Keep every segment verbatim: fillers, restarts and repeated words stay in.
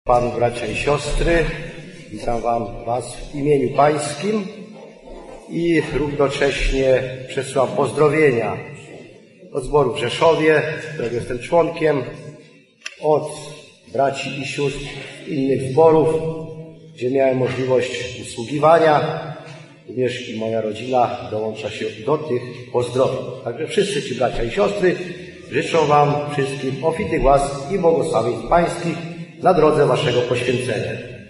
Panu, bracia i siostry, witam wam, Was w imieniu Pańskim i równocześnie przesyłam pozdrowienia od zboru w Rzeszowie, którego jestem członkiem, od braci i sióstr innych zborów, gdzie miałem możliwość usługiwania. Również i moja rodzina dołącza się do tych pozdrowień. Także wszyscy ci bracia i siostry życzą wam wszystkim obfitych łask i błogosławieństw pańskich na drodze waszego poświęcenia.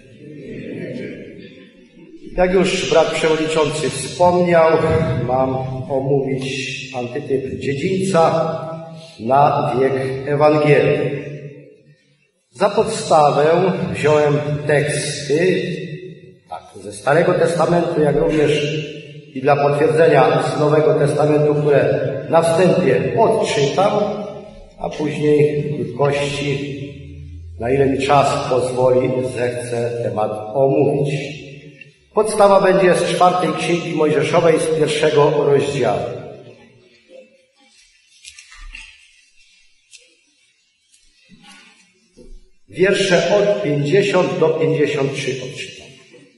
Jak już brat przewodniczący wspomniał, mam omówić antytyp dziedzińca na wiek Ewangelii. Za podstawę wziąłem teksty tak, ze Starego Testamentu, jak również i dla potwierdzenia z Nowego Testamentu, które na wstępie odczytam, a później w krótkości, na ile mi czas pozwoli, zechcę temat omówić. Podstawa będzie z czwartej Księgi Mojżeszowej, z pierwszego rozdziału. Wiersze od pięćdziesiąt do pięćdziesiąt trzy odczytam.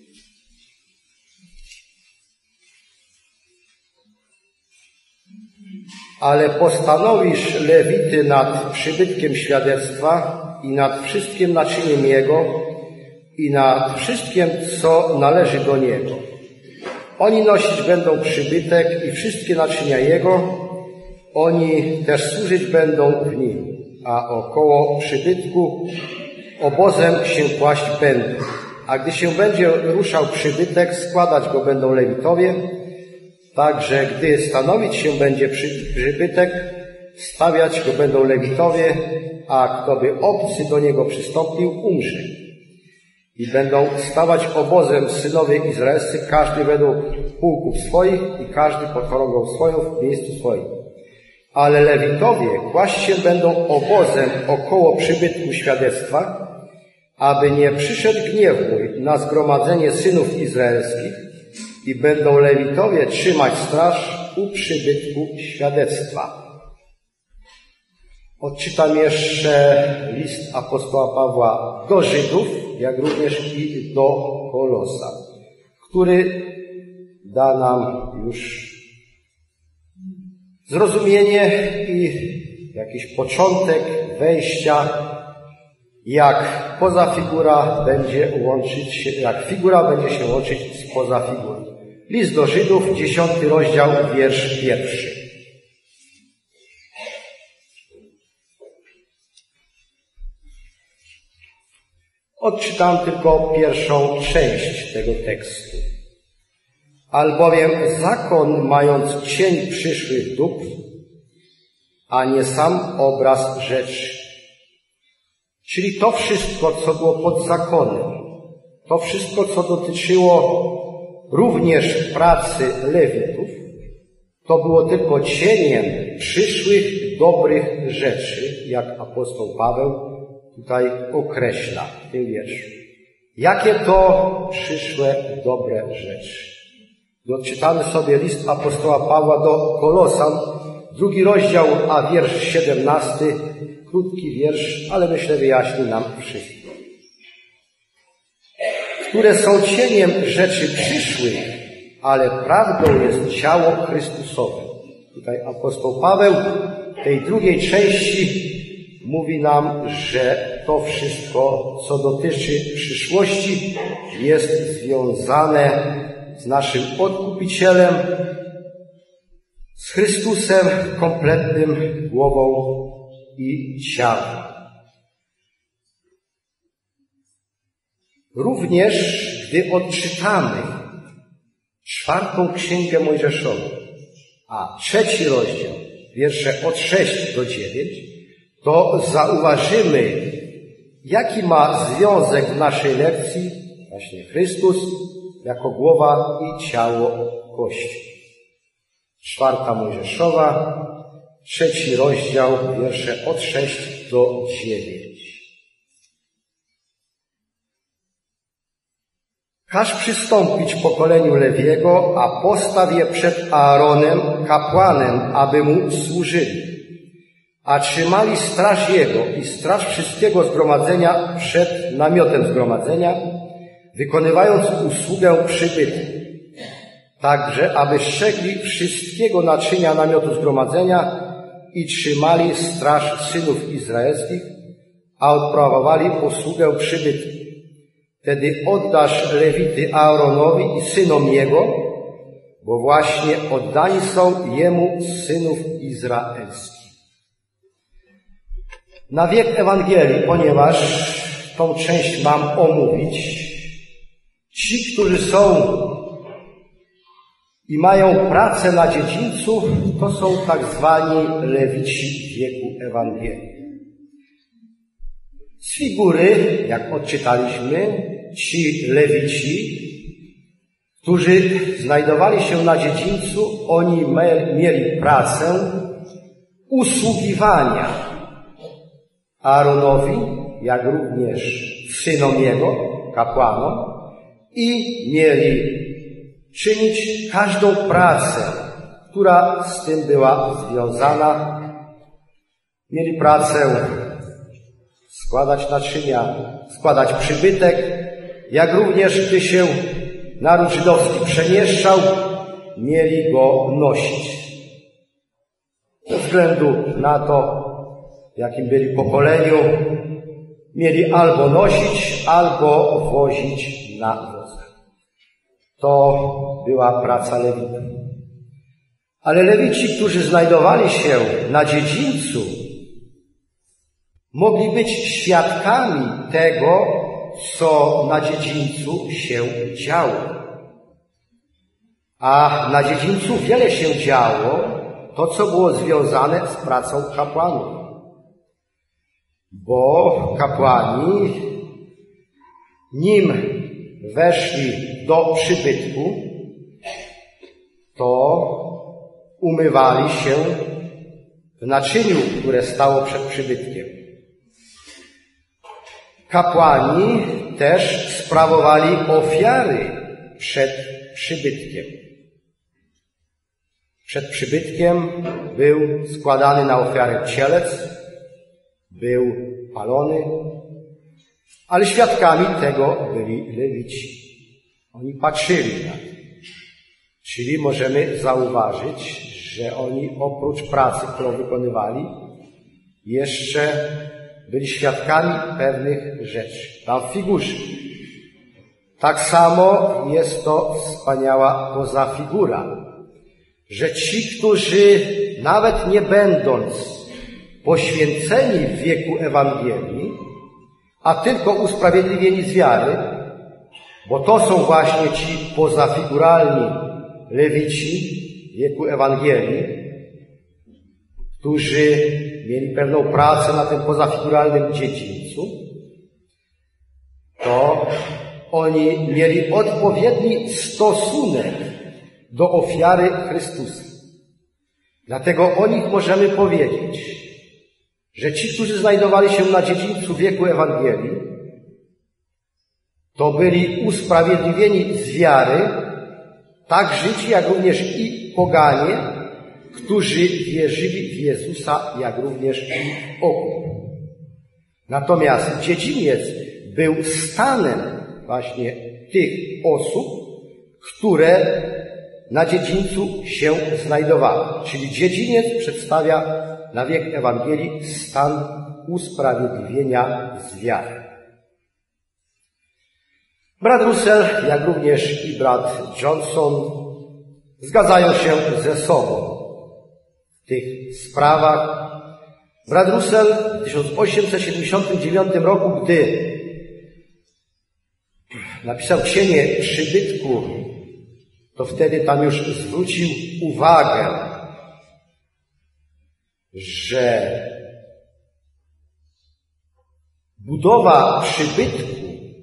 Ale postanowisz Lewity nad przybytkiem świadectwa i nad wszystkim naczyniem jego i nad wszystkim, co należy do niego. Oni nosić będą przybytek i wszystkie naczynia jego, oni też służyć będą w nim, a około przybytku obozem się kłaść będą. A gdy się będzie ruszał przybytek, składać go będą Lewitowie, także gdy stanowić się będzie przybytek, stawiać go będą Lewitowie, a kto by obcy do niego przystąpił, umrze. I będą stawać obozem synowie izraelscy, każdy według pułków swoich i każdy pod chorągą swoją w miejscu swoim. Ale Lewitowie kłaść się będą obozem około przybytku świadectwa, aby nie przyszedł gniew mój na zgromadzenie synów izraelskich, i będą Lewitowie trzymać straż u przybytku świadectwa. Odczytam jeszcze list apostoła Pawła do Żydów, jak również i do Kolosa, który da nam już zrozumienie i jakiś początek wejścia, jak poza figura będzie łączyć się, jak figura będzie się łączyć z poza figurą. List do Żydów, dziesiąty rozdział, wiersz pierwszy. Odczytam tylko pierwszą część tego tekstu. Albowiem zakon, mając cień przyszłych dóbr, a nie sam obraz rzeczy. Czyli to wszystko, co było pod zakonem, to wszystko, co dotyczyło również pracy Lewitów, to było tylko cieniem przyszłych dobrych rzeczy, jak apostoł Paweł tutaj określa w tym wierszu. Jakie to przyszłe dobre rzeczy? Doczytamy sobie list apostoła Pawła do Kolosan, drugi rozdział, a wiersz siedemnasty, krótki wiersz, ale myślę wyjaśni nam wszystko. Które są cieniem rzeczy przyszłych, ale prawdą jest ciało Chrystusowe. Tutaj apostoł Paweł w tej drugiej części mówi nam, że to wszystko, co dotyczy przyszłości, jest związane z naszym Odkupicielem, z Chrystusem kompletnym głową i ciałem. Również gdy odczytamy czwartą Księgę Mojżeszową, a trzeci rozdział, wiersze od szóstego do dziewiątego, to zauważymy, jaki ma związek w naszej lekcji właśnie Chrystus jako głowa i ciało Kościoła. Czwarta Mojżeszowa, trzeci rozdział, wiersze od szóstego do dziewiątego. Każ przystąpić pokoleniu Lewiego, a postaw je przed Aaronem, kapłanem, aby mu służyli. a trzymali straż Jego i straż wszystkiego zgromadzenia przed namiotem zgromadzenia, wykonywając usługę przybytku, także aby strzegli wszystkiego naczynia namiotu zgromadzenia i trzymali straż synów izraelskich, a odprawowali posługę przybytku. Wtedy oddasz Lewity Aaronowi i synom jego, bo właśnie oddani są jemu synów izraelskich. Na wiek Ewangelii, ponieważ tą część mam omówić, ci, którzy są i mają pracę na dziedzińców, to są tak zwani Lewici w wieku Ewangelii. Z figury, jak odczytaliśmy, ci Lewici, którzy znajdowali się na dziedzińcu, oni mieli pracę usługiwania Aaronowi, jak również synom jego, kapłanom, i mieli czynić każdą pracę, która z tym była związana. Mieli pracę składać naczynia, składać przybytek, jak również gdy się naród żydowski przemieszczał, mieli go nosić. Ze względu na to, w jakim byli pokoleniu, mieli albo nosić, albo wozić na wozach. To była praca Lewitów. Ale Lewici, którzy znajdowali się na dziedzińcu, mogli być świadkami tego, co na dziedzińcu się działo. A na dziedzińcu wiele się działo, to co było związane z pracą kapłanów. Bo kapłani, nim weszli do przybytku, to umywali się w naczyniu, które stało przed przybytkiem. Kapłani też sprawowali ofiary przed przybytkiem. Przed przybytkiem był składany na ofiarę cielec, był palony, ale świadkami tego byli Lewici. Oni patrzyli na to. Czyli możemy zauważyć, że oni oprócz pracy, którą wykonywali, jeszcze byli świadkami pewnych rzeczy. Tam w figurze. Tak samo jest to wspaniała pozafigura, że ci, którzy nawet nie będąc poświęceni w wieku Ewangelii, a tylko usprawiedliwieni z wiary, bo to są właśnie ci pozafiguralni Lewici w wieku Ewangelii, którzy mieli pewną pracę na tym pozafiguralnym dziedzińcu, to oni mieli odpowiedni stosunek do ofiary Chrystusa. Dlatego o nich możemy powiedzieć, że ci, którzy znajdowali się na dziedzińcu wieku Ewangelii, to byli usprawiedliwieni z wiary, tak Żydzi, jak również i poganie, którzy wierzyli w Jezusa, jak również i w okup. Natomiast dziedziniec był stanem właśnie tych osób, które na dziedzińcu się znajdowały. Czyli dziedziniec przedstawia na wiek Ewangelii stan usprawiedliwienia z wiary. Brat Russell, jak również i brat Johnson zgadzają się ze sobą w tych sprawach. Brat Russell w tysiąc osiemset siedemdziesiątym dziewiątym roku, gdy napisał Cienie przybytku, to wtedy tam już zwrócił uwagę, że budowa przybytku,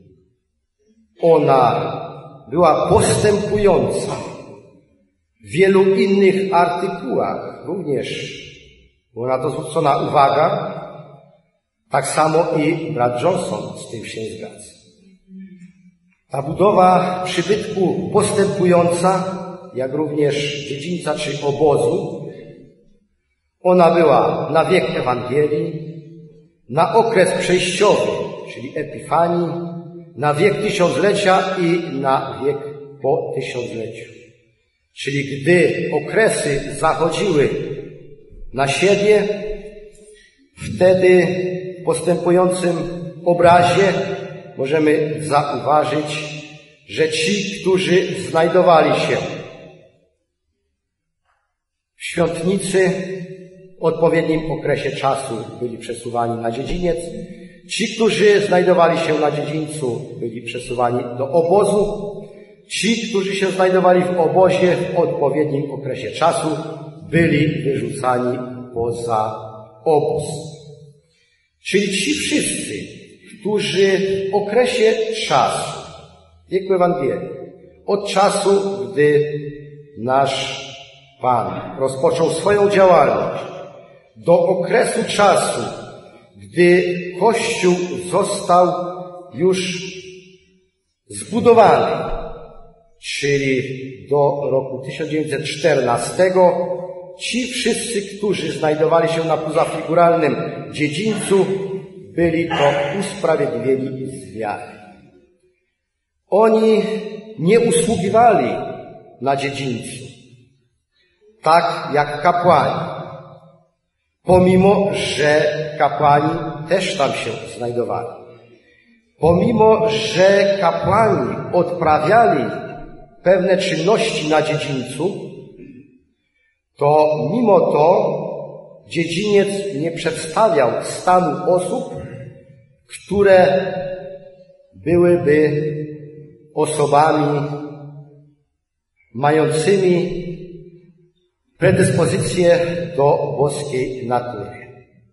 ona była postępująca. W wielu innych artykułach również była na to zwrócona uwaga. Tak samo i brat Johnson z tym się zgadza. Ta budowa przybytku postępująca, jak również dziedzińca czy obozu, Ona była na wiek Ewangelii, na okres przejściowy, czyli Epifanii, na wiek tysiąclecia i na wiek po tysiącleciu. Czyli gdy okresy zachodziły na siebie, wtedy w postępującym obrazie możemy zauważyć, że ci, którzy znajdowali się w świątnicy, w odpowiednim okresie czasu byli przesuwani na dziedziniec. Ci, którzy znajdowali się na dziedzińcu, byli przesuwani do obozu. Ci, którzy się znajdowali w obozie w odpowiednim okresie czasu, byli wyrzucani poza obóz. Czyli ci wszyscy, którzy w okresie czasu, wieku Ewangelii, od czasu, gdy nasz Pan rozpoczął swoją działalność, do okresu czasu, gdy Kościół został już zbudowany, czyli do roku tysiąc dziewięćset czternastego, ci wszyscy, którzy znajdowali się na pozafiguralnym dziedzińcu, byli to usprawiedliwieni z wiary. Oni nie usługiwali na dziedzińcu, tak jak kapłani, pomimo że kapłani też tam się znajdowali. Pomimo że kapłani odprawiali pewne czynności na dziedzińcu, to mimo to dziedziniec nie przedstawiał stanu osób, które byłyby osobami mającymi predyspozycję do boskiej natury.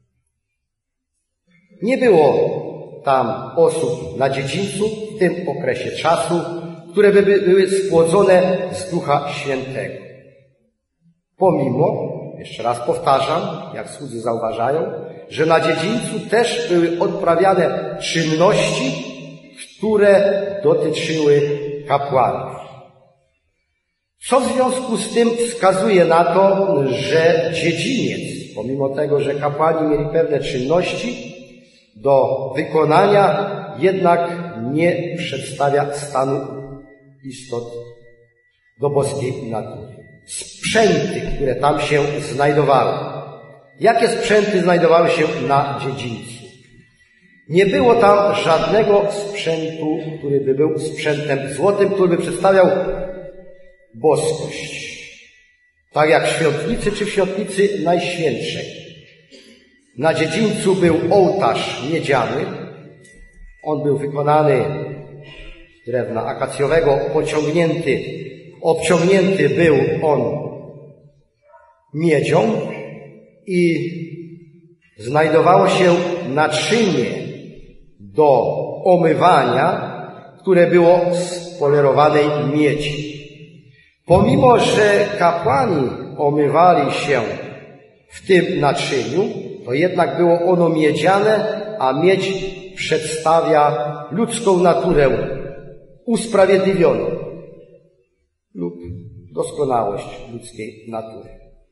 Nie było tam osób na dziedzińcu w tym okresie czasu, które by były spłodzone z Ducha Świętego. Pomimo, jeszcze raz powtarzam, jak słudzy zauważają, że na dziedzińcu też były odprawiane czynności, które dotyczyły kapłanów. Co w związku z tym wskazuje na to, że dziedziniec, pomimo tego, że kapłani mieli pewne czynności do wykonania, jednak nie przedstawia stanu istot do boskiej natury. Sprzęty, które tam się znajdowały. Jakie sprzęty znajdowały się na dziedzińcu? Nie było tam żadnego sprzętu, który by był sprzętem złotym, który by przedstawiał boskość. Tak jak w świątnicy czy w świątnicy Najświętszej. Na dziedzińcu był ołtarz miedziany. On był wykonany z drewna akacjowego, pociągnięty, obciągnięty był on miedzią i znajdowało się naczynie do omywania, które było z polerowanej miedzi. Pomimo że kapłani omywali się w tym naczyniu, to jednak było ono miedziane, a miedź przedstawia ludzką naturę usprawiedliwioną lub doskonałość ludzkiej natury.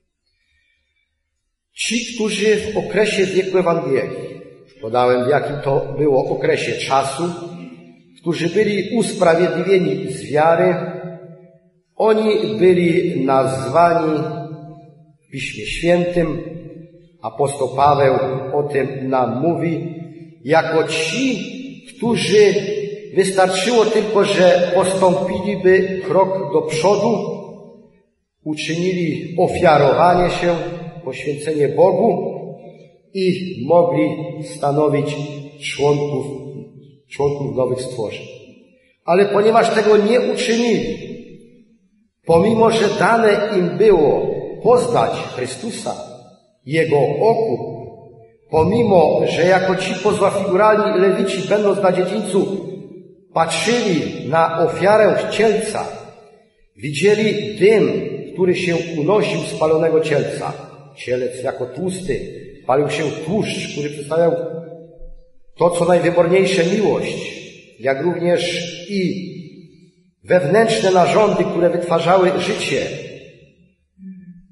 Ci, którzy w okresie wieku Ewangelii, podałem w jakim to było okresie czasu, którzy byli usprawiedliwieni z wiary, oni byli nazwani w Piśmie Świętym, apostoł Paweł o tym nam mówi, jako ci, którzy wystarczyło tylko, że postąpiliby krok do przodu, uczynili ofiarowanie się, poświęcenie Bogu i mogli stanowić członków, członków nowych stworzeń. Ale ponieważ tego nie uczynili, pomimo że dane im było poznać Chrystusa, Jego okup, pomimo że jako ci pozafiguralni lewici, będąc na dziedzińcu, patrzyli na ofiarę cielca, widzieli dym, który się unosił z palonego cielca. Cielec jako tłusty, palił się tłuszcz, który przedstawiał to, co najwyborniejsze, miłość, jak również i wewnętrzne narządy, które wytwarzały życie.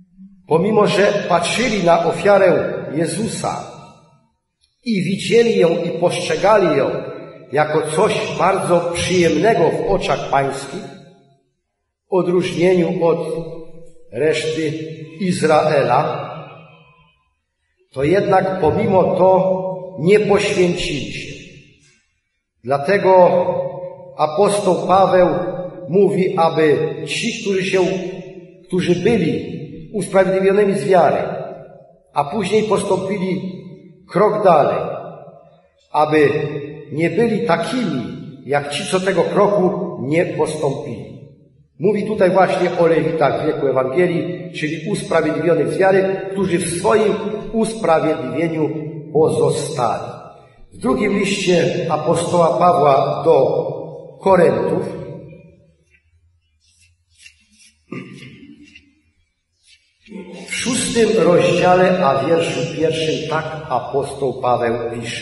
pomimo że patrzyli na ofiarę Jezusa i widzieli ją i postrzegali ją jako coś bardzo przyjemnego w oczach pańskich, w odróżnieniu od reszty Izraela, to jednak pomimo to nie poświęcili się. Dlatego apostoł Paweł mówi, aby ci, którzy się, którzy byli usprawiedliwionymi z wiary, a później postąpili krok dalej, aby nie byli takimi, jak ci, co tego kroku nie postąpili. Mówi tutaj właśnie o Lewitach w wieku Ewangelii, czyli usprawiedliwionych z wiary, którzy w swoim usprawiedliwieniu pozostali. W drugim liście apostoła Pawła do Koryntów w szóstym rozdziale, a wierszu pierwszym tak apostoł Paweł pisze: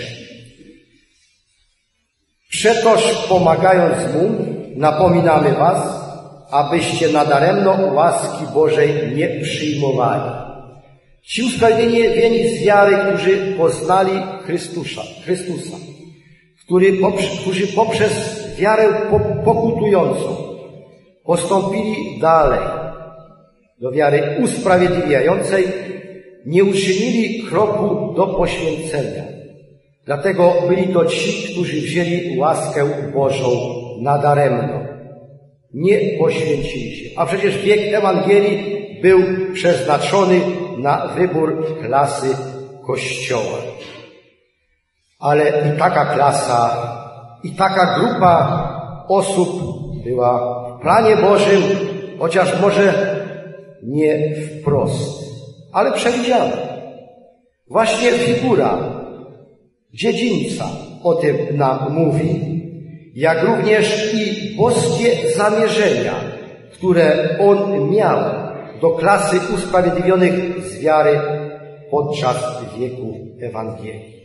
Przetoż pomagając mu, napominamy was, abyście nadaremno łaski Bożej nie przyjmowali. Ci usprawiedliwieni z wiary, którzy poznali Chrystusa, Chrystusa który poprze, którzy poprzez wiarę pokutującą postąpili dalej do wiary usprawiedliwiającej, nie uczynili kroku do poświęcenia. Dlatego byli to ci, którzy wzięli łaskę Bożą nadaremno. Nie poświęcili się. A przecież wiek Ewangelii był przeznaczony na wybór klasy Kościoła. Ale i taka klasa, i taka grupa osób była w planie Bożym, chociaż może nie wprost, ale przewidziana. Właśnie figura dziedzińca o tym nam mówi, jak również i boskie zamierzenia, które on miał do klasy usprawiedliwionych z wiary podczas wieku Ewangelii.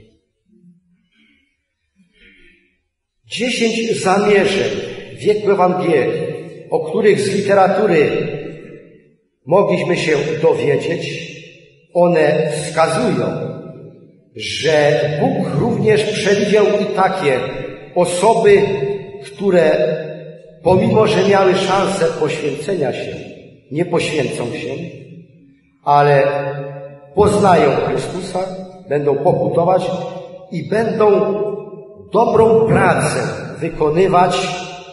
Dziesięć zamierzeń w wieku Ewangelii, o których z literatury mogliśmy się dowiedzieć, one wskazują, że Bóg również przewidział i takie osoby, które pomimo, że miały szansę poświęcenia się, nie poświęcą się, ale poznają Chrystusa, będą pokutować i będą dobrą pracę wykonywać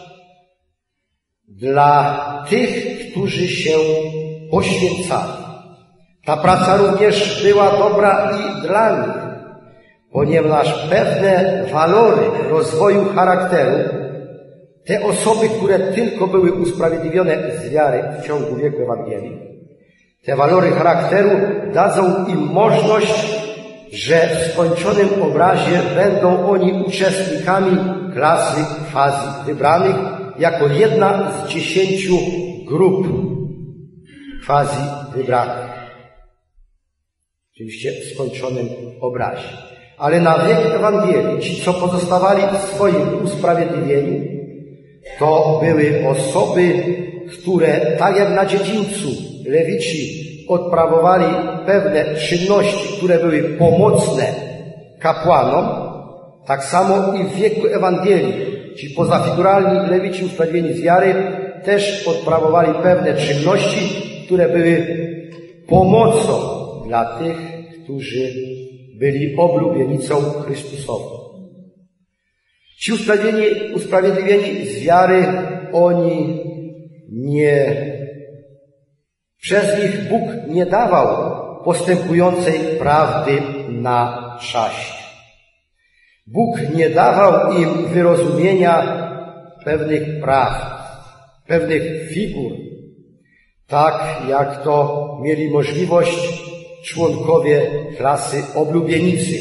dla tych, którzy się poświęcali. Ta praca również była dobra i dla nich, ponieważ pewne walory rozwoju charakteru, te osoby, które tylko były usprawiedliwione z wiary w ciągu wieku Ewangelii, te walory charakteru dadzą im możliwość, że w skończonym obrazie będą oni uczestnikami klasy fazji wybranych jako jedna z dziesięciu grup fazji wybranych. Oczywiście w skończonym obrazie. Ale na wiek Ewangelii ci, co pozostawali w swoim usprawiedliwieniu, to były osoby, które tak jak na dziedzińcu Lewici odprawowali pewne czynności, które były pomocne kapłanom, tak samo i w wieku Ewangelii ci pozafiguralni Lewici usprawiedliwieni z wiary też odprawowali pewne czynności, które były pomocą dla tych, którzy byli oblubienicą Chrystusową. Ci usprawiedliwieni, usprawiedliwieni z wiary, oni nie, przez nich Bóg nie dawał postępującej prawdy na czasie. Bóg nie dawał im wyrozumienia pewnych praw, pewnych figur, tak jak to mieli możliwość członkowie klasy oblubienicy.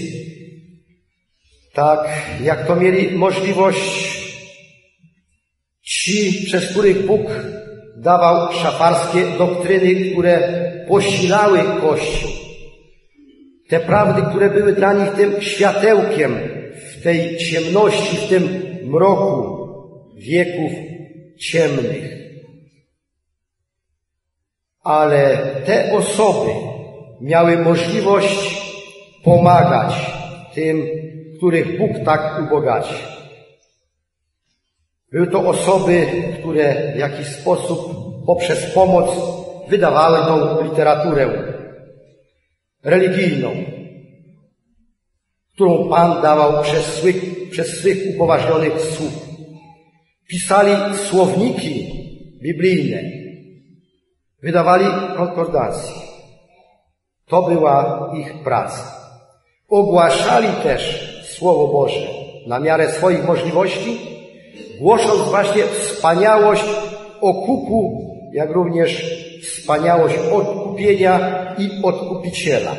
Tak jak to mieli możliwość ci, przez których Bóg dawał szafarskie doktryny, które posilały Kościół. Te prawdy, które były dla nich tym światełkiem w tej ciemności, w tym mroku wieków ciemnych. ale te osoby miały możliwość pomagać tym, których Bóg tak ubogaci. Były to osoby, które w jakiś sposób poprzez pomoc wydawały tą literaturę religijną, którą Pan dawał przez swych, przez swych upoważnionych sług. Pisali słowniki biblijne, wydawali konkordancje. To była ich praca. Ogłaszali też Słowo Boże na miarę swoich możliwości, głosząc właśnie wspaniałość okupu, jak również wspaniałość odkupienia i odkupiciela.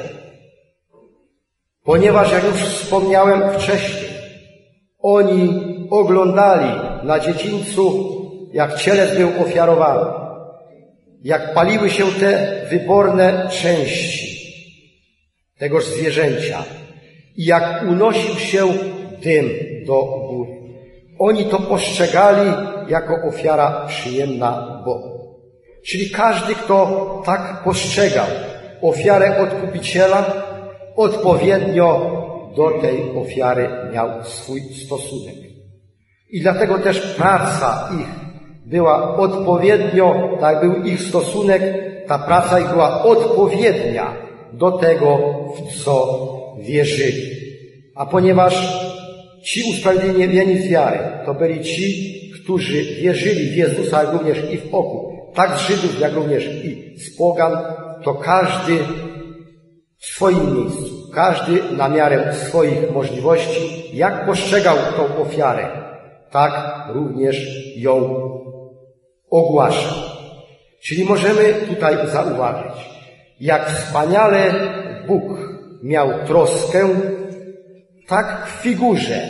Ponieważ, jak już wspomniałem wcześniej, oni oglądali na dziedzińcu, jak cielec był ofiarowany, jak paliły się te wyborne części tegoż zwierzęcia i jak unosił się dym do góry. Oni to postrzegali jako ofiara przyjemna Bogu. Czyli każdy, kto tak postrzegał ofiarę odkupiciela, odpowiednio do tej ofiary miał swój stosunek. I dlatego też praca ich była odpowiednio, tak był ich stosunek, ta praca ich była odpowiednia do tego, w co wierzyli. A ponieważ ci usprawiedliwieni z wiary to byli ci, którzy wierzyli w Jezusa, jak również i w okup, tak z Żydów, jak również i z pogan, to każdy w swoim miejscu, każdy na miarę swoich możliwości, jak postrzegał tą ofiarę, tak również ją ogłaszał. Czyli możemy tutaj zauważyć, jak wspaniale Bóg miał troskę, tak w figurze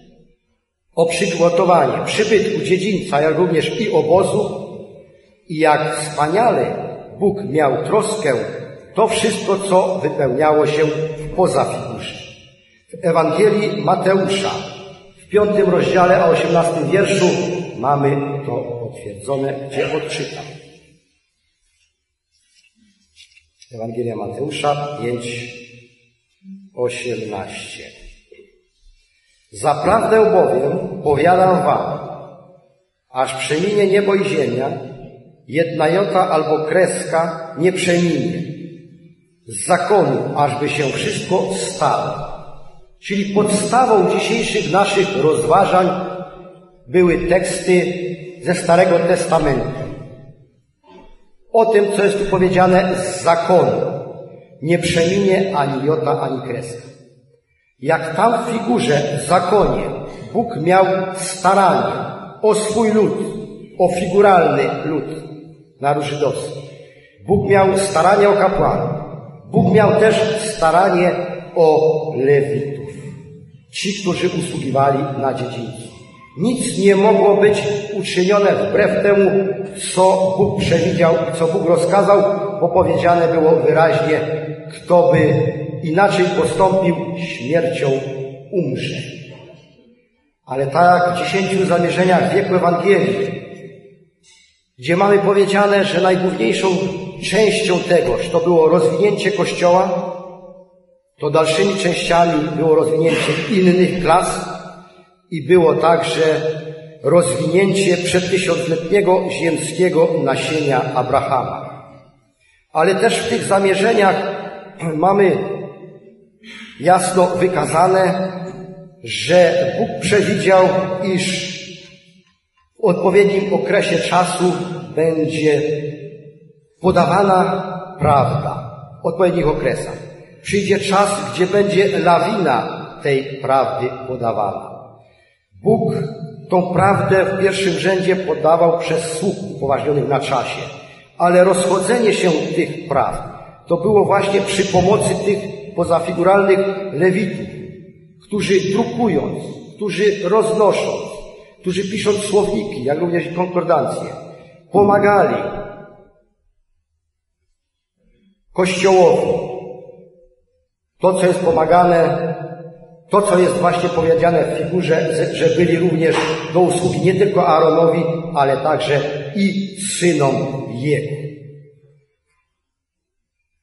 o przygotowanie przybytku dziedzińca, jak również i obozu, i jak wspaniale Bóg miał troskę, to wszystko, co wypełniało się w pozafigurze. W Ewangelii Mateusza, w piątym rozdziale, a osiemnastym wierszu mamy to potwierdzone, gdzie odczytam. Ewangelia Mateusza pięć, osiemnaście. Zaprawdę bowiem powiadam wam, aż przeminie niebo i ziemia, jedna jota albo kreska nie przeminie z zakonu, ażby się wszystko stało. Czyli podstawą dzisiejszych naszych rozważań były teksty ze Starego Testamentu. O tym, co jest tu powiedziane z zakonu. Nie przeminie ani jota, ani kreska. Jak tam w figurze, w zakonie, Bóg miał staranie o swój lud, o figuralny lud, naród żydowski. Bóg miał staranie o kapłanów. Bóg miał też staranie o lewitów. Ci, którzy usługiwali na dziedzińcu. Nic nie mogło być uczynione wbrew temu, co Bóg przewidział i co Bóg rozkazał, bo powiedziane było wyraźnie, kto by inaczej postąpił, śmiercią umrze. Ale tak jak w dziesięciu zamierzeniach wieku Ewangelii, gdzie mamy powiedziane, że najgłówniejszą częścią tegoż to było rozwinięcie Kościoła, to dalszymi częściami było rozwinięcie innych klas i było także rozwinięcie przedtysiącletniego ziemskiego nasienia Abrahama. Ale też w tych zamierzeniach mamy jasno wykazane, że Bóg przewidział, iż w odpowiednim okresie czasu będzie podawana prawda w odpowiednich okresach. Przyjdzie czas, gdzie będzie lawina tej prawdy podawana. Bóg tą prawdę w pierwszym rzędzie podawał przez sług upoważnionych na czasie, ale rozchodzenie się tych prawd to było właśnie przy pomocy tych pozafiguralnych lewitów, którzy drukując, którzy roznosząc, którzy pisząc słowniki, jak również i konkordancje, pomagali Kościołowi. To, co jest pomagane, to, co jest właśnie powiedziane w figurze, że byli również do usługi nie tylko Aaronowi, ale także i synom jego.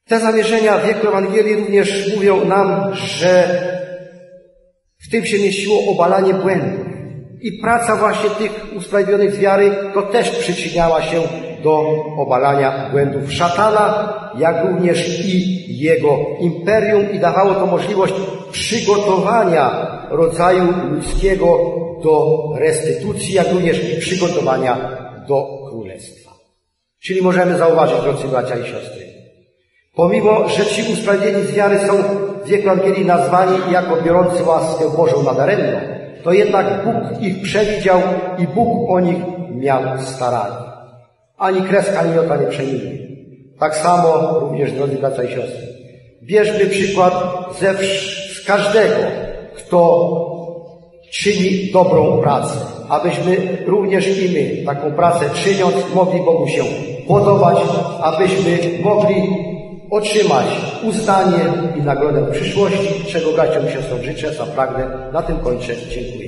Te zamierzenia wieku Ewangelii również mówią nam, że w tym się mieściło obalanie błędów. I praca właśnie tych usprawiedliwionych z wiary to też przyczyniała się do obalania błędów szatana, jak również i jego imperium i dawało to możliwość przygotowania rodzaju ludzkiego do restytucji, jak również i przygotowania do królestwa. Czyli możemy zauważyć, drodzy bracia i siostry, pomimo, że ci usprawiedliwieni z wiary są w wieku Ewangelii nazwani jako biorący łaskę Bożą nadaremną, to jednak Bóg ich przewidział i Bóg o nich miał staranie. Ani kreska, ani jota nie przeminie. Tak samo również, drodzy bracia i siostry, bierzmy przykład ze z każdego, kto czyni dobrą pracę, abyśmy również i my taką pracę czyniąc mogli Bogu się podobać, abyśmy mogli otrzymać uznanie i nagrodę w przyszłości, czego braciom i siostrom życzę, zapragnę. Na tym kończę. Dziękuję.